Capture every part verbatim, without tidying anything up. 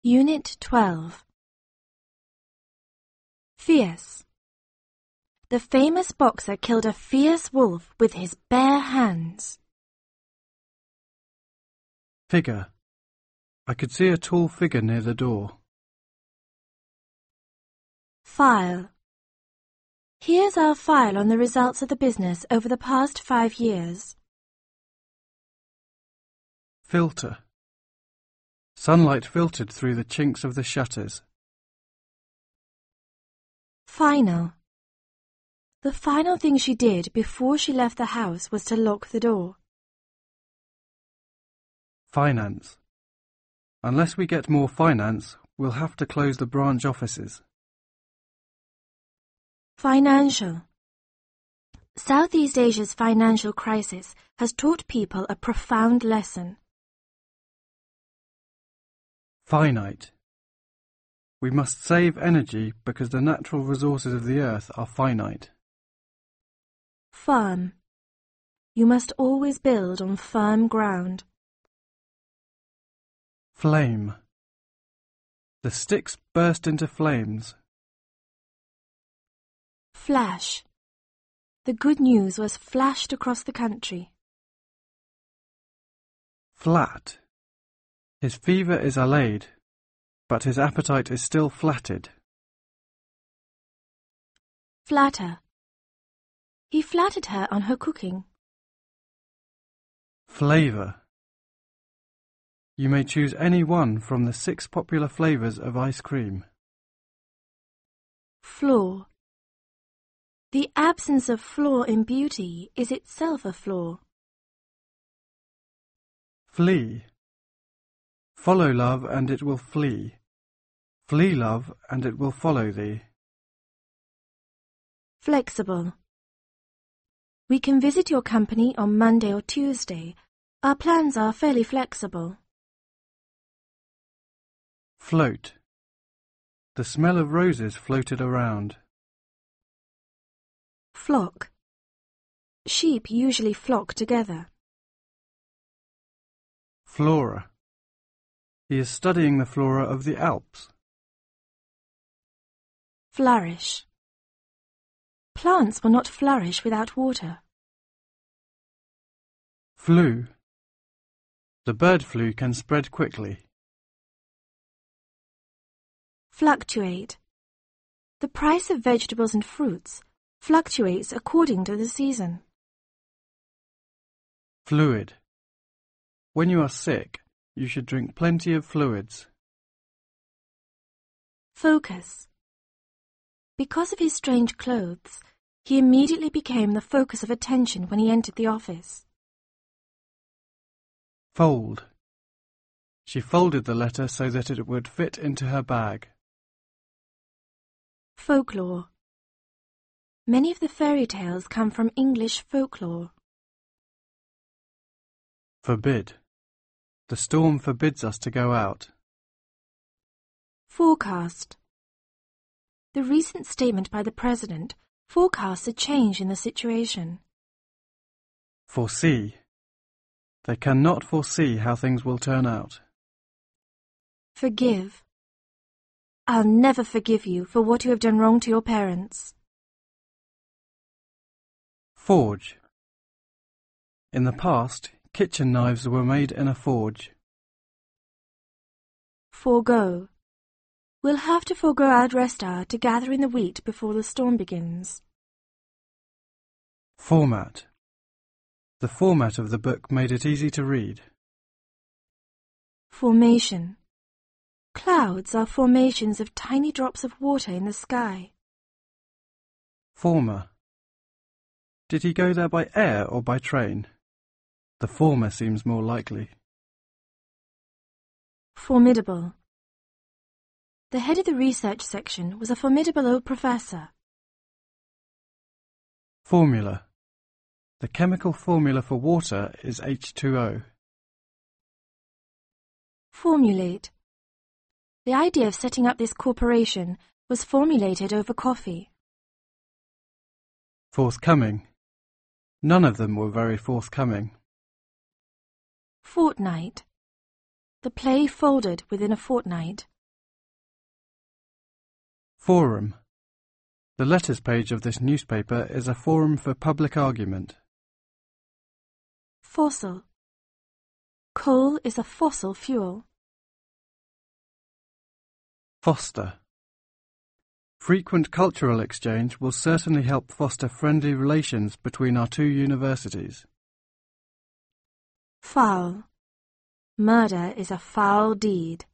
Unit twelve. Fierce. The famous boxer killed a fierce wolf with his bare hands. Figure. I could see a tall figure near the door. File. Here's our file on the results of the business over the past five years. Filter. Sunlight filtered through the chinks of the shutters. Final. The final thing she did before she left the house was to lock the door. Finance. Unless we get more finance, we'll have to close the branch offices. Financial. Southeast Asia's financial crisis has taught people a profound lesson. Finite. We must save energy because the natural resources of the earth are finite. Firm. You must always build on firm ground. Flame. The sticks burst into flames. Flash. The good news was flashed across the country. Flat. His fever is allayed, but his appetite is still flatted. Flatter. He flattered her on her cooking. Flavour. You may choose any one from the six popular flavours of ice cream. Flaw. The absence of flaw in beauty is itself a flaw. Flee. Follow love and it will flee. Flee love and it will follow thee. Flexible. We can visit your company on Monday or Tuesday. Our plans are fairly flexible. Float. The smell of roses floated around. Flock. Sheep usually flock together. Flora. He is studying the flora of the Alps. Flourish. Plants will not flourish without water. Flu. The bird flu can spread quickly. Fluctuate. The price of vegetables and fruits fluctuates according to the season. Fluid. When you are sick, you should drink plenty of fluids. Focus. Because of his strange clothes, he immediately became the focus of attention when he entered the office. Fold. She folded the letter so that it would fit into her bag. Folklore. Many of the fairy tales come from English folklore. Forbid. The storm forbids us to go out. Forecast. The recent statement by the President forecasts a change in the situation. Foresee. They cannot foresee how things will turn out. Forgive. I'll never forgive you for what you have done wrong to your parents. Forge. In the past, kitchen knives were made in a forge. Forgo. We'll have to forego our rest hour to gather in the wheat before the storm begins. Format. The format of the book made it easy to read. Formation. Clouds are formations of tiny drops of water in the sky. Former. Did he go there by air or by train? The former seems more likely. Formidable. The head of the research section was a formidable old professor. Formula. The chemical formula for water is H two O. Formulate. The idea of setting up this corporation was formulated over coffee. Forthcoming. None of them were very forthcoming. Fortnight. The play folded within a fortnight. Forum. The letters page of this newspaper is a forum for public argument. Fossil. Coal is a fossil fuel. Foster. Frequent cultural exchange will certainly help foster friendly relations between our two universities. Foul. Murder is a foul deed.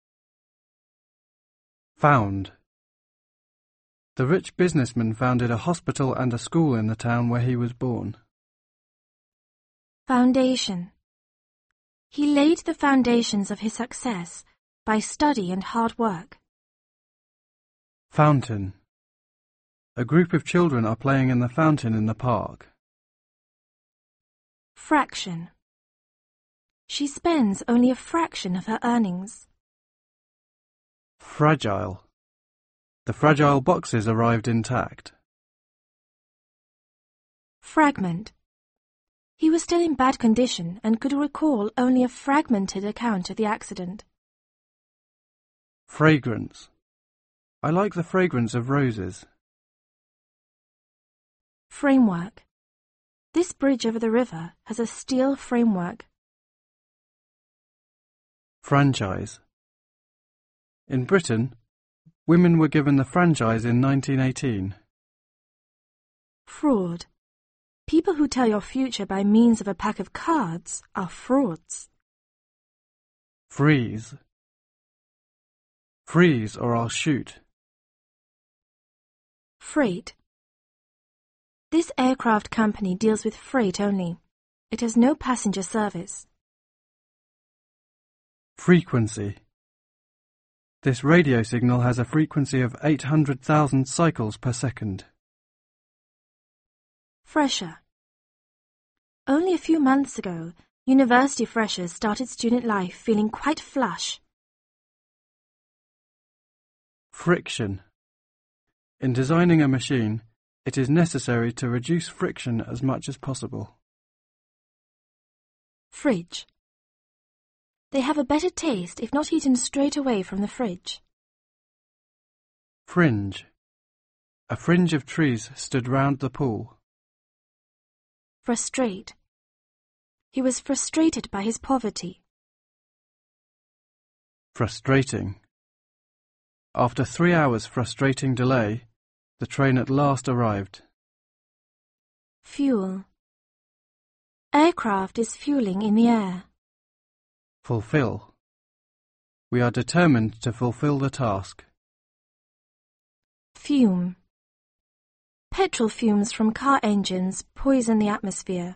Found. The rich businessman founded a hospital and a school in the town where he was born. Foundation. He laid the foundations of his success by study and hard work. Fountain. A group of children are playing in the fountain in the park. Fraction. She spends only a fraction of her earnings. Fragile. The fragile boxes arrived intact. Fragment. He was still in bad condition and could recall only a fragmented account of the accident. Fragrance. I like the fragrance of roses. Framework. This bridge over the river has a steel framework. Franchise. In Britain, women were given the franchise in nineteen eighteen. Fraud. People who tell your future by means of a pack of cards are frauds. Freeze. Freeze or I'll shoot. Freight. This aircraft company deals with freight only. It has no passenger service. Frequency. This radio signal has a frequency of eight hundred thousand cycles per second. Fresher. Only a few months ago, university freshers started student life feeling quite flush. Friction. In designing a machine, it is necessary to reduce friction as much as possible. Fridge. They have a better taste if not eaten straight away from the fridge. Fringe. A fringe of trees stood round the pool. Frustrate. He was frustrated by his poverty. Frustrating. After three hours' frustrating delay, the train at last arrived. Fuel. Aircraft is fueling in the air. Fulfill. We are determined to fulfill the task. Fume. Petrol fumes from car engines poison the atmosphere.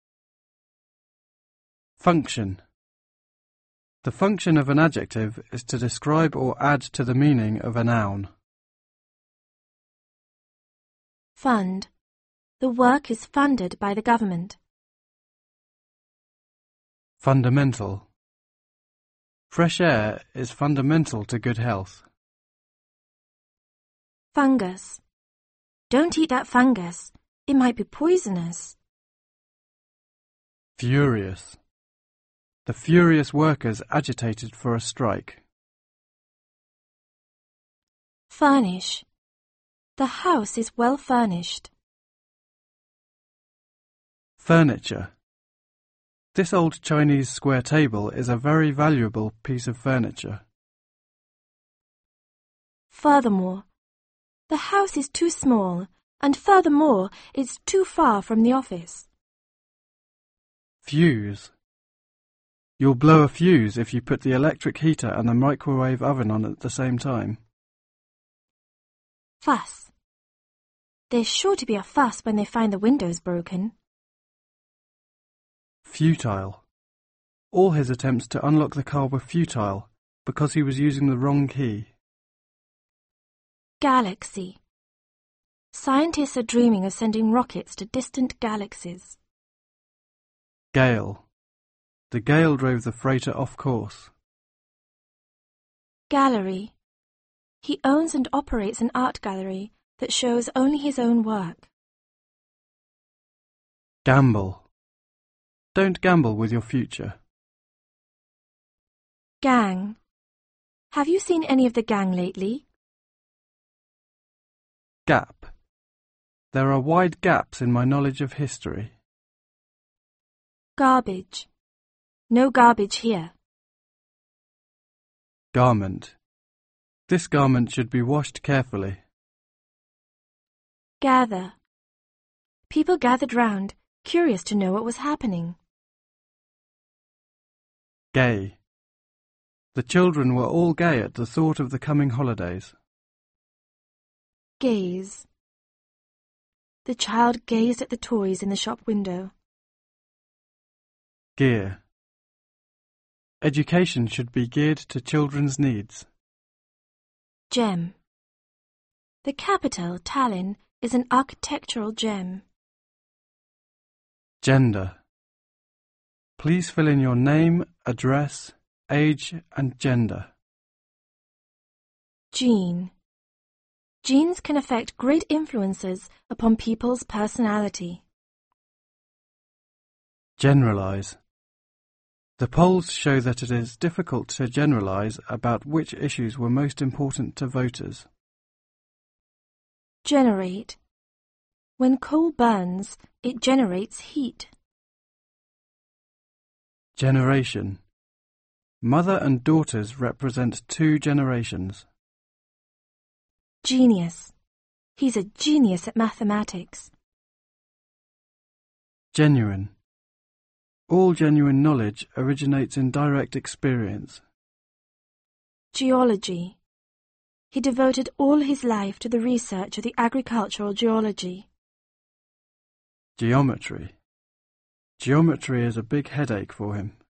Function. The function of an adjective is to describe or add to the meaning of a noun. Fund. The work is funded by the government. Fundamental. Fresh air is fundamental to good health. Fungus. Don't eat that fungus. It might be poisonous. Furious. The furious workers agitated for a strike. Furnish. The house is well furnished. Furniture. This old Chinese square table is a very valuable piece of furniture. Furthermore. The house is too small, and furthermore, it's too far from the office. Fuse. You'll blow a fuse if you put the electric heater and the microwave oven on at the same time. Fuss. There's sure to be a fuss when they find the windows broken. Futile. All his attempts to unlock the car were futile because he was using the wrong key. Galaxy. Scientists are dreaming of sending rockets to distant galaxies. Gale. The gale drove the freighter off course. Gallery. He owns and operates an art gallery that shows only his own work. Gamble. Don't gamble with your future. Gang. Have you seen any of the gang lately? Gap. There are wide gaps in my knowledge of history. Garbage. No garbage here. Garment. This garment should be washed carefully. Gather. People gathered round, curious to know what was happening. Gay. The children were all gay at the thought of the coming holidays. Gaze. The child gazed at the toys in the shop window. Gear. Education should be geared to children's needs. Gem. The capital, Tallinn, is an architectural gem. Gender. Please fill in your name, address, age and gender. Gene. Genes can affect great influences upon people's personality. Generalize. The polls show that it is difficult to generalize about which issues were most important to voters. Generate. When coal burns, it generates heat. Generation. Mother and daughters represent two generations. Genius. He's a genius at mathematics. Genuine. All genuine knowledge originates in direct experience. Geology. He devoted all his life to the research of the agricultural geology. Geometry. Geometry is a big headache for him.